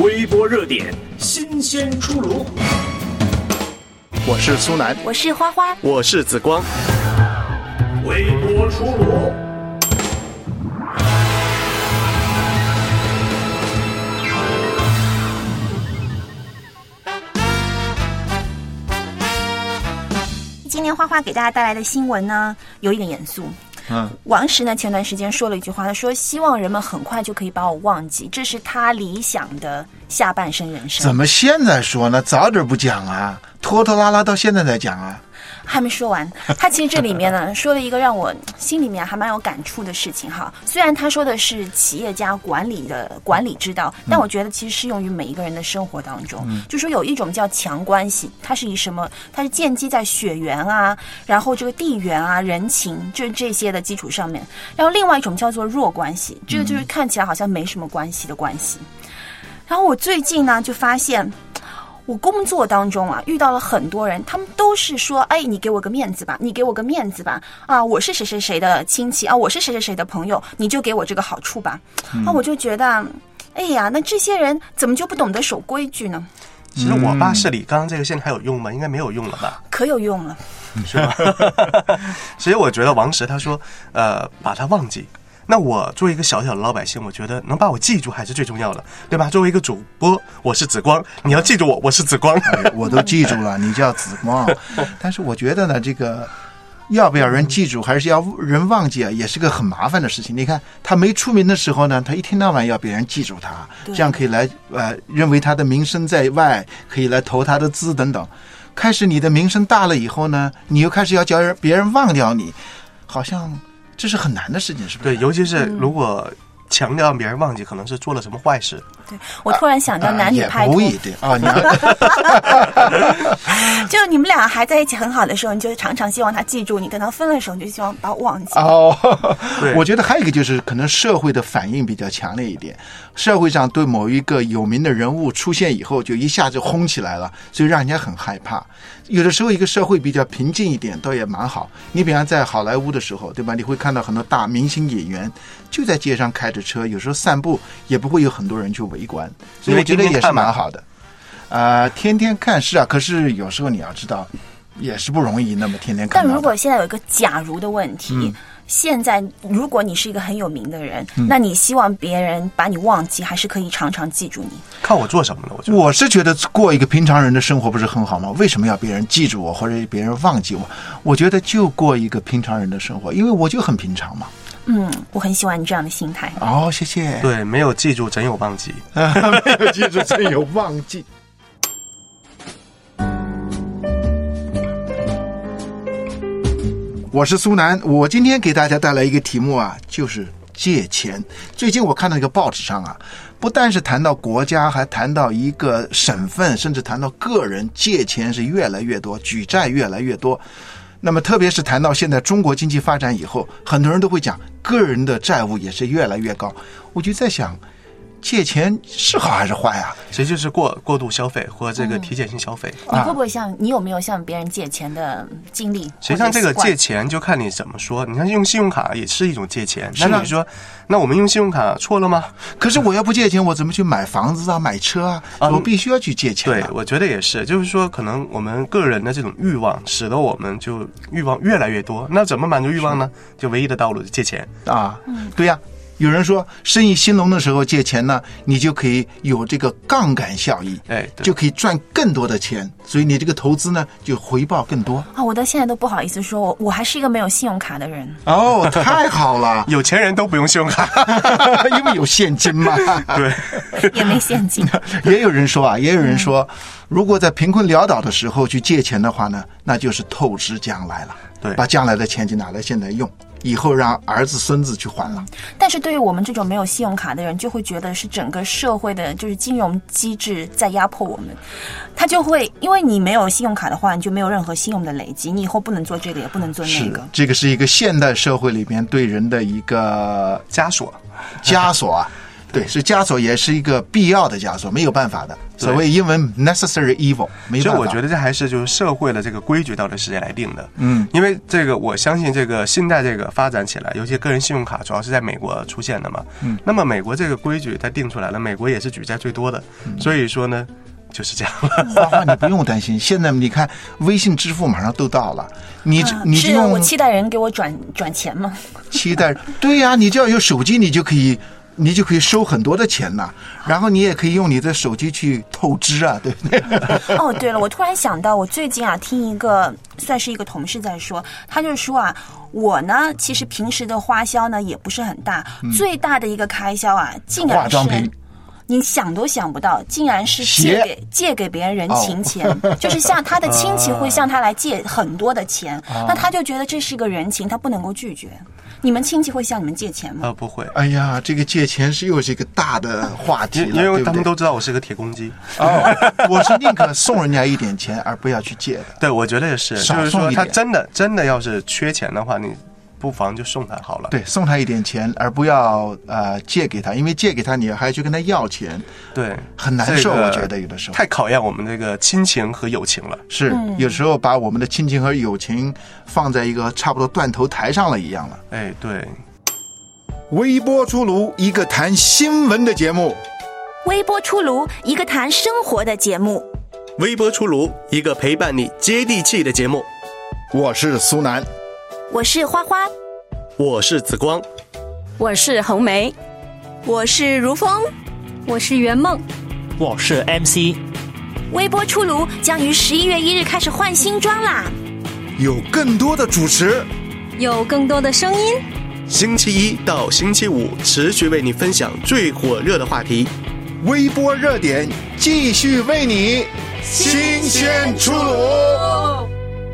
微博热点，新鲜出炉。 我是苏南， 我是花花， 我是紫光。 微博出炉。 今天花花给大家带来的新闻呢，有一点严肃。王石呢前段时间说了一句话，他说希望人们很快就可以把我忘记，这是他理想的下半生人生。 怎么现在说呢？早点不讲啊，拖拖拉拉到现在才讲啊。 还没说完，他其实这里面呢说了一个让我心里面还蛮有感触的事情哈。虽然他说的是企业家管理的管理之道，但我觉得其实适用于每一个人的生活当中。就说有一种叫强关系，它是以什么？它是建基在血缘啊，然后这个地缘啊、人情，就是这些的基础上面。然后另外一种叫做弱关系，这个就是看起来好像没什么关系的关系。然后我最近呢就发现，我工作当中啊，遇到了很多人，他们都是说，哎，你给我个面子吧，你给我个面子吧，啊，我是谁谁谁的亲戚啊，我是谁谁谁的朋友，你就给我这个好处吧。我就觉得，哎呀，那这些人怎么就不懂得守规矩呢？ 其实我爸是里，刚刚这个现在还有用吗？应该没有用了吧？ 可有用了， 是吧？所以我觉得王石他说，把他忘记。那我作为一个小小的老百姓，我觉得能把我记住还是最重要的，对吧？作为一个主播，我是紫光，你要记住我是紫光。 我都记住了，你叫紫光。但是我觉得呢，这个要不要人记住，还是要人忘记啊，也是个很麻烦的事情。你看他没出名的时候呢，他一天到晚要别人记住他，这样可以来认为他的名声在外，可以来投他的资等等。开始你的名声大了以后呢，你又开始要叫别人忘掉你，好像这是很难的事情，是不是？ 对，尤其是如果强调让别人忘记，可能是做了什么坏事。 对，我突然想到男女拍拖， 也不一定啊。 就你们俩还在一起很好的时候，你就常常希望他记住你；等到分了手，你就希望把我忘记。 我觉得还有一个就是可能社会的反应比较强烈一点，社会上对某一个有名的人物出现以后，就一下就轰起来了，所以让人家很害怕。有的时候一个社会比较平静一点，倒也蛮好。你比方在好莱坞的时候，对吧？你会看到很多大明星演员就在街上开着车，有时候散步也不会有很多人去围观，所以我觉得也是蛮好的。天天看是啊，可是有时候你要知道，也是不容易那么天天看到的。 但如果现在有一个假如的问题，现在如果你是一个很有名的人，那你希望别人把你忘记，还是可以常常记住你？ 看我做什么呢？ 我是觉得过一个平常人的生活不是很好吗？为什么要别人记住我或者别人忘记我？我觉得就过一个平常人的生活，因为我就很平常嘛。 我很喜欢你这样的心态。 哦，谢谢。 对，没有记住，真有忘记。 没有记住，真有忘记。我是苏南，我今天给大家带来一个题目啊，就是借钱。最近我看到一个报纸上啊，不但是谈到国家，还谈到一个省份，甚至谈到个人借钱是越来越多，举债越来越多。那么特别是谈到现在中国经济发展以后，很多人都会讲个人的债务也是越来越高。我就在想，借钱是好还是坏啊？ 其实就是过度消费或这个提前性消费。 你会不会你有没有向别人借钱的经历？ 实际上这个借钱就看你怎么说。你看用信用卡也是一种借钱，那你说，那我们用信用卡错了吗？ 可是我要不借钱，我怎么去买房子啊、买车啊？我必须要去借钱。 对，我觉得也是，就是说可能我们个人的这种欲望，使得我们就欲望越来越多。那怎么满足欲望呢？就唯一的道路是借钱啊。对呀。有人说生意兴隆的时候借钱呢，你就可以有这个杠杆效益，就可以赚更多的钱，所以你这个投资呢就回报更多啊！我到现在都不好意思说，我还是一个没有信用卡的人。 哦，太好了， 有钱人都不用信用卡， 因为有现金嘛。 对， 也没现金。 也有人说，如果在贫困潦倒的时候去借钱的话呢，那就是透支将来了。 对， 把将来的钱就拿来现在用。以后让儿子孙子去还了。 但是对于我们这种没有信用卡的人，就会觉得是整个社会的就是金融机制在压迫我们。他就会因为你没有信用卡的话，你就没有任何信用的累积，你以后不能做这个也不能做那个。 这个是一个现代社会里边对人的一个枷锁啊。 对，是枷锁，也是一个必要的枷锁，没有办法的。所谓英文 necessary evil， 没办法。 所以我觉得这还是就是社会的这个规矩到底是谁来定的？因为这个我相信这个现在这个发展起来，尤其个人信用卡主要是在美国出现的嘛。那么美国这个规矩它定出来了，美国也是举债最多的，所以说呢。就是这样了， 花花，你不用担心。现在你看，微信支付马上都到了，你是用我期待人给我转钱吗？ 期待，对呀，你只要有手机，你就可以收很多的钱呐，然后你也可以用你的手机去透支啊，对不对？ 哦，对了，我突然想到，我最近听一个算是一个同事在说，他就说我呢其实平时的花销呢也不是很大，最大的一个开销竟然是化妆品。 你想都想不到，竟然是借给别人人情钱，就是像他的亲戚会向他来借很多的钱，那他就觉得这是个人情，他不能够拒绝。你们亲戚会向你们借钱吗？ 不会。 哎呀，这个借钱又是一个大的话题了， 因为他们都知道我是个铁公鸡。 我是宁可送人家一点钱，而不要去借的。 对，我觉得也是，就是说他真的要是缺钱的话，你不妨就送他好了。 对，送他一点钱，而不要借给他，因为借给他你还要去跟他要钱， 对， 很难受。我觉得有的时候太考验我们这个亲情和友情了。 是，有时候把我们的亲情和友情放在一个差不多断头台上了一样了。 哎，对。 微波出炉，一个谈新闻的节目； 微波出炉，一个谈生活的节目； 微波出炉，一个陪伴你接地气的节目。 我是苏南。 我是花花， 我是紫光， 我是红梅， 我是如风， 我是圆梦， 我是 MC。 微波出炉将于11月1日开始换新装啦， 有更多的主持， 有更多的声音， 星期一到星期五持续为你分享最火热的话题， 微波热点继续为你新鲜出炉。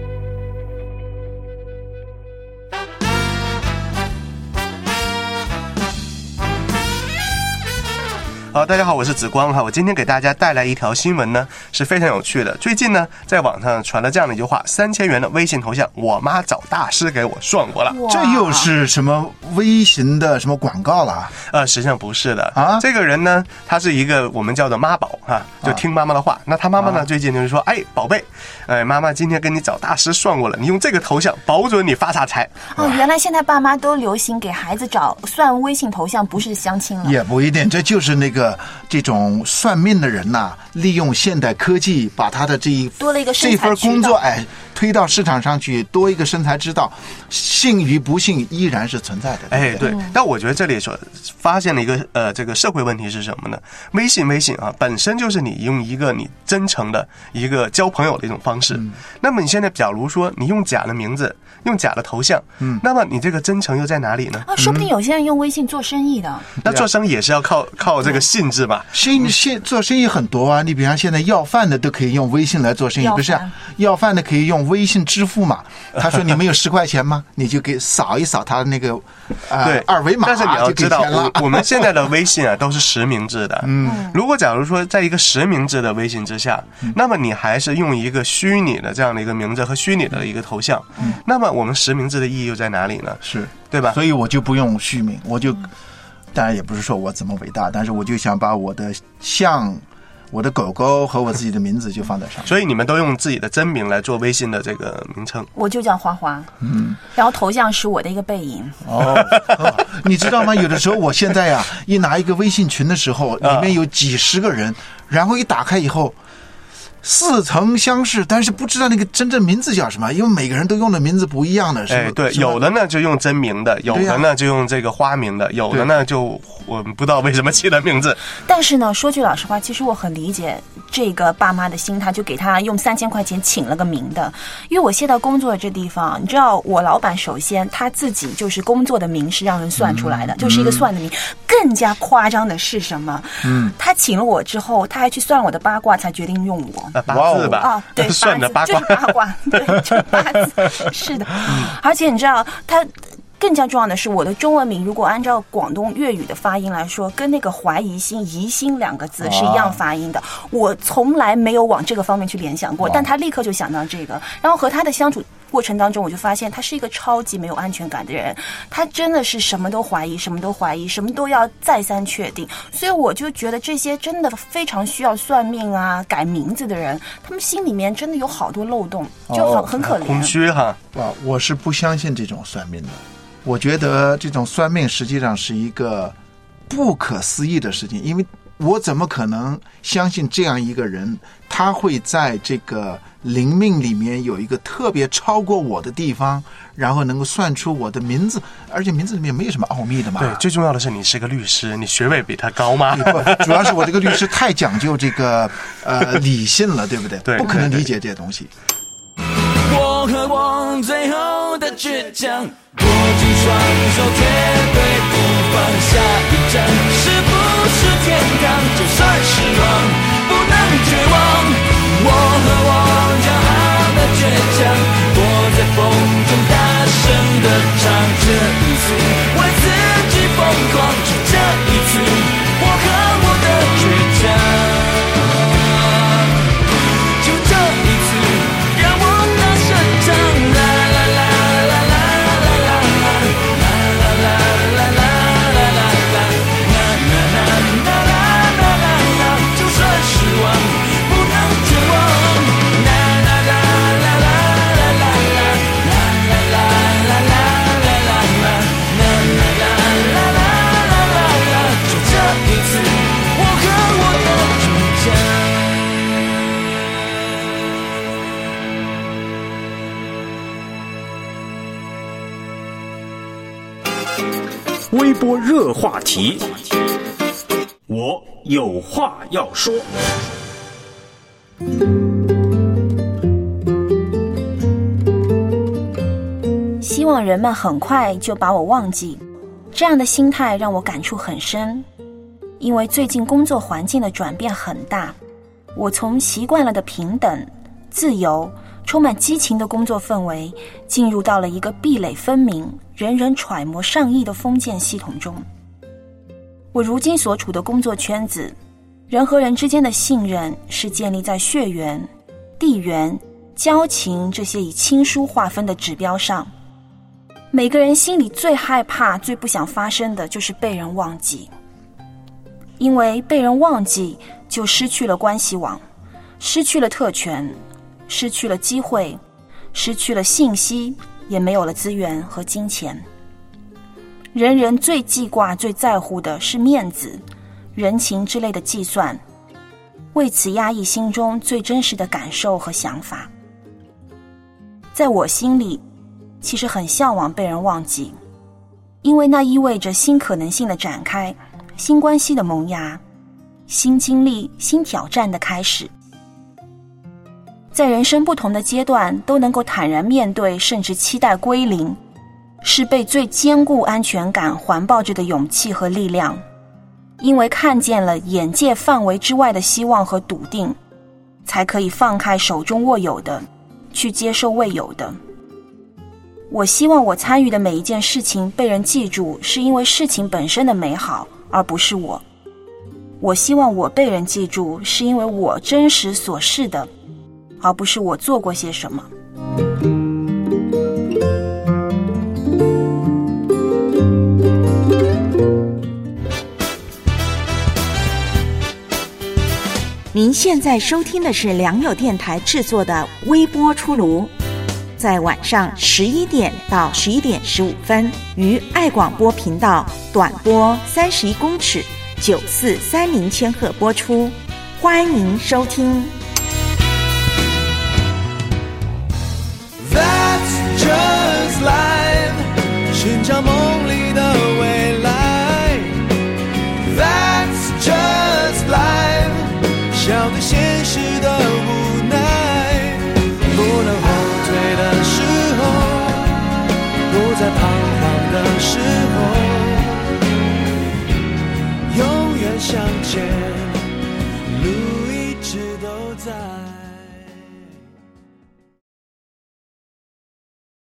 好，大家好，我是紫光哈。我今天给大家带来一条新闻呢，是非常有趣的。最近呢，在网上传了这样的一句话：3000元的微信头像，我妈找大师给我算过了。 这又是什么微信的什么广告了？ 实际上不是的啊。这个人呢，他是一个我们叫做妈宝哈，就听妈妈的话。那他妈妈呢，最近就是说，哎，宝贝，妈妈今天跟你找大师算过了，你用这个头像，保准你发大财。 原来现在爸妈都流行给孩子算微信头像，不是相亲了。 也不一定，这就是这种算命的人呐，利用现代科技，把他的多了一个生财之道， 这份工作推到市场上去，多一个生财之道，信与不信依然是存在的。 对。但我觉得这里所发现了一个这个社会问题是什么呢？微信本身就是你用一个你真诚的一个交朋友的一种方式。那么你现在假如说你用假的名字，用假的头像，那么你这个真诚又在哪里呢？ 说不定有些人用微信做生意的。 那做生意也是要靠这个信字吧？ 做生意很多啊，你比方现在要饭的都可以用微信来做生意，不是要饭的可以用微信支付嘛？他说你们有10块钱吗？你就给扫一扫他那个对二维码， 但是你要知道，我们现在的微信都是实名制的。如果假如说在一个实名制的微信之下，那么你还是用一个虚拟的这样的一个名字和虚拟的一个头像，那么我们实名制的意义又在哪里呢？ 是对吧？ 所以我就不用虚名，我就当然也不是说我怎么伟大，但是我就想把我的像我的狗狗和我自己的名字就放在上面。 所以你们都用自己的真名来做微信的这个名称？ 我就叫花花，然后头像是我的一个背影。 你知道吗？有的时候我现在一拿一个微信群的时候，里面有几10个人，然后一打开以后，似曾相识，但是不知道那个真正名字叫什么，因为每个人都用的名字不一样的。 对，有的呢就用真名的，有的呢就用这个花名的，有的呢就我们不知道为什么起的名字。 但是呢，说句老实话，其实我很理解这个爸妈的心态，就给他用3000块钱请了个名的。因为我现在工作的这地方，你知道，我老板首先他自己就是工作的名是让人算出来的，就是一个算的名。更加夸张的是什么？他请了我之后，他还去算我的八卦，才决定用我。 八字吧？ 对， 算的八卦， 就是八卦，对，就是八字，是的。而且你知道他。更加重要的是，我的中文名如果按照广东粤语的发音来说，跟那个怀疑心、疑心2个字是一样发音的。我从来没有往这个方面去联想过，但他立刻就想到这个。然后和他的相处过程当中，我就发现他是一个超级没有安全感的人，他真的是什么都怀疑，什么都怀疑，什么都要再三确定。所以我就觉得这些真的非常需要算命啊、改名字的人，他们心里面真的有好多漏洞，就很可怜， 空虚哈。 我是不相信这种算命的。我觉得这种算命实际上是一个不可思议的事情，因为我怎么可能相信这样一个人，他会在这个灵命里面有一个特别超过我的地方，然后能够算出我的名字，而且名字里面没有什么奥秘的嘛。 对，最重要的是你是个律师，你学位比他高吗？ 不，主要是我这个律师太讲究这个理性了，对不对？ 对， 不可能理解这些东西。 我和我最后的倔强，握紧双手，绝对不放下一站，是不是天堂？就算失望，不能绝望。我和我骄傲的倔强，我在风中大声地唱，这一次为自己疯狂，就这一次，我和我的倔强。 微波热话题，我有话要说。 希望人们很快就把我忘记，这样的心态让我感触很深。因为最近工作环境的转变很大，我从习惯了的平等、自由、充满激情的工作氛围，进入到了一个壁垒分明、人人揣摩上意的封建系统中。我如今所处的工作圈子，人和人之间的信任是建立在血缘、地缘、交情这些以亲疏划分的指标上。每个人心里最害怕、最不想发生的就是被人忘记，因为被人忘记就失去了关系网，失去了特权，失去了机会，失去了信息，也没有了资源和金钱。人人最记挂、最在乎的是面子、人情之类的计算，为此压抑心中最真实的感受和想法。在我心里，其实很向往被人忘记，因为那意味着新可能性的展开，新关系的萌芽，新经历、新挑战的开始。在人生不同的阶段都能够坦然面对，甚至期待归零，是被最坚固安全感环抱着的勇气和力量。因为看见了眼界范围之外的希望和笃定，才可以放开手中握有的，去接受未有的。我希望我参与的每一件事情被人记住，是因为事情本身的美好，而不是我。我希望我被人记住，是因为我真实所示的，而不是我做过些什么。 您现在收听的是良友电台制作的微波出炉，在晚上11点到11点15分于爱广播频道短波31公尺9430千赫播出，欢迎收听。 That's just life，寻找梦